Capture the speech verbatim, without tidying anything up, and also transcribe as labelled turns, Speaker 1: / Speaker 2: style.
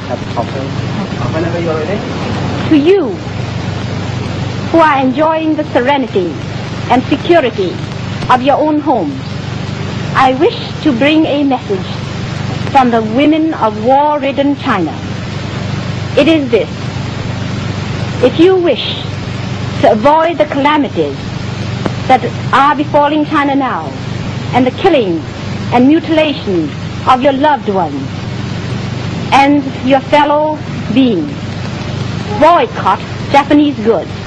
Speaker 1: Whenever you're ready.
Speaker 2: To you who are enjoying the serenity and security of your own homes, I wish to bring a message from the women of war-ridden China. It is this: if you wish to avoid the calamities that are befalling China now, and the killing and mutilation of your loved ones and your fellow beings, boycott Japanese goods.